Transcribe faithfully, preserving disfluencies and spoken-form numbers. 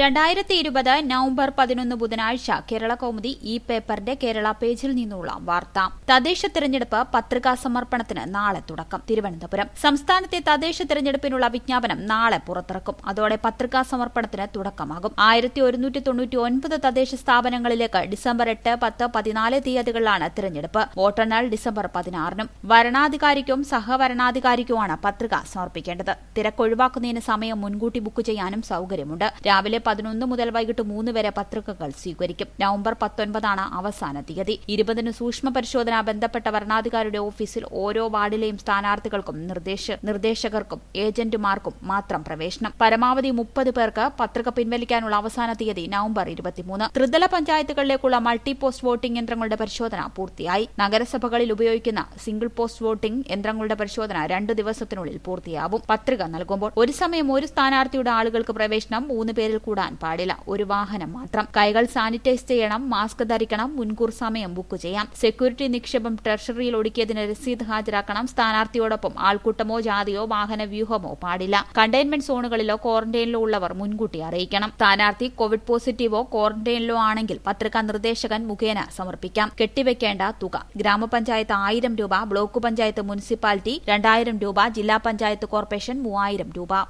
രണ്ടായിരത്തി ഇരുപത് നവംബർ പതിനൊന്ന് ബുധനാഴ്ച കേരള കൗമുദി ഈ പേപ്പറിന്റെ കേരള പേജിൽ നിന്നുള്ള വാർത്ത. തദ്ദേശ തെരഞ്ഞെടുപ്പ് പത്രികാ സമർപ്പണത്തിന് നാളെ തുടക്കം. തിരുവനന്തപുരം സംസ്ഥാനത്തെ തദ്ദേശ തെരഞ്ഞെടുപ്പിനുള്ള വിജ്ഞാപനം നാളെ പുറത്തിറക്കും. അതോടെ പത്രികാ സമർപ്പണത്തിന് തുടക്കമാകും. ആയിരത്തി ഒരുന്നൂറ്റി തൊണ്ണൂറ്റി ഒൻപത് തദ്ദേശ സ്ഥാപനങ്ങളിലേക്ക് ഡിസംബർ എട്ട് പത്ത് പതിനാല് തീയതികളിലാണ് തിരഞ്ഞെടുപ്പ്. വോട്ടെണ്ണൽ ഡിസംബർ പതിനാറിനും. വരണാധികാരിക്കും സഹവരണാധികാരിക്കുമാണ് പത്രിക സമർപ്പിക്കേണ്ടത്. തിരക്കൊഴിവാക്കുന്നതിന് സമയം മുൻകൂട്ടി ബുക്ക് ചെയ്യാനും സൌകര്യമുണ്ട്. രാവിലെ പതിനൊന്ന് മുതൽ വൈകിട്ട് മൂന്ന് വരെ പത്രികകൾ സ്വീകരിക്കും. നവംബർ പത്തൊൻപതാണ് അവസാന തീയതി. ഇരുപതിന് സൂക്ഷ്മ പരിശോധന ബന്ധപ്പെട്ട വരണാധികാരിയുടെ ഓഫീസിൽ ഓരോ വാർഡിലെയും സ്ഥാനാർത്ഥികൾക്കും നിർദ്ദേശ നിർദ്ദേശകർക്കും ഏജന്റുമാർക്കും മാത്രം പ്രവേശനം. പരമാവധി മുപ്പത് പേർക്ക് പത്രിക പിൻവലിക്കാനുള്ള അവസാന തീയതി നവംബർ ഇരുപത്തിമൂന്ന്. ത്രിതല പഞ്ചായത്തുകളിലേക്കുള്ള മൾട്ടി പോസ്റ്റ് വോട്ടിംഗ് യന്ത്രങ്ങളുടെ പരിശോധന പൂർത്തിയായി. നഗരസഭകളിൽ ഉപയോഗിക്കുന്ന സിംഗിൾ പോസ്റ്റ് വോട്ടിംഗ് യന്ത്രങ്ങളുടെ പരിശോധന രണ്ടു ദിവസത്തിനുള്ളിൽ പൂർത്തിയാവും. പത്രിക നൽകുമ്പോൾ ഒരു സമയം ഒരു സ്ഥാനാർത്ഥിയുടെ ആളുകൾക്ക് പ്രവേശനം. മൂന്ന് പേരിൽ കൂടാൻ പാടില്ല. ഒരു വാഹനം മാത്രം. കൈകൾ സാനിറ്റൈസ് ചെയ്യണം. മാസ്ക് ധരിക്കണം. മുൻകൂർ സമയം ബുക്ക് ചെയ്യാം. സെക്യൂരിറ്റി നിക്ഷേപം ട്രഷറിയിൽ ഒടുക്കിയതിന് രസീത് ഹാജരാക്കണം. സ്ഥാനാർത്ഥിയോടൊപ്പം ആൾക്കൂട്ടമോ ജാതിയോ വാഹന വ്യൂഹമോ പാടില്ല. കണ്ടെയ്ൻമെന്റ് സോണുകളിലോ ക്വാറന്റൈനിലോ ഉള്ളവർ മുൻകൂട്ടി അറിയിക്കണം. സ്ഥാനാർത്ഥി കോവിഡ് പോസിറ്റീവോ ക്വാറന്റൈനിലോ ആണെങ്കിൽ പത്രിക നിർദ്ദേശകൻ മുഖേന സമർപ്പിക്കാം. കെട്ടിവെക്കേണ്ട തുക ഗ്രാമപഞ്ചായത്ത് ആയിരം രൂപ, ബ്ലോക്ക് പഞ്ചായത്ത് മുനിസിപ്പാലിറ്റി രണ്ടായിരം രൂപ, ജില്ലാ പഞ്ചായത്ത് കോർപ്പറേഷൻ മൂവായിരം രൂപ.